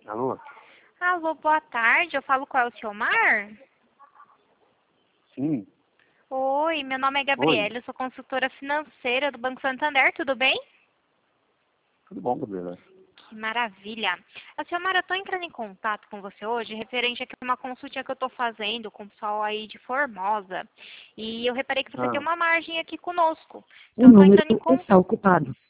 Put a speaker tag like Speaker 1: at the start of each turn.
Speaker 1: Alô?
Speaker 2: Alô, boa tarde. Eu falo com o Elciomar?
Speaker 1: Sim.
Speaker 2: Oi, meu nome é
Speaker 1: Oi.
Speaker 2: Gabriela, eu sou consultora financeira do Banco Santander, tudo bem?
Speaker 1: Tudo bom, Gabriela?
Speaker 2: Que maravilha. Elciomar, eu estou entrando em contato com você hoje referente aqui a uma consultinha que eu estou fazendo com o pessoal aí de Formosa. E eu reparei que você tem
Speaker 1: Ah,
Speaker 2: uma margem aqui conosco.
Speaker 3: O
Speaker 2: Então, eu estou
Speaker 3: número
Speaker 2: entrando em
Speaker 3: está
Speaker 2: contato.
Speaker 3: ocupado.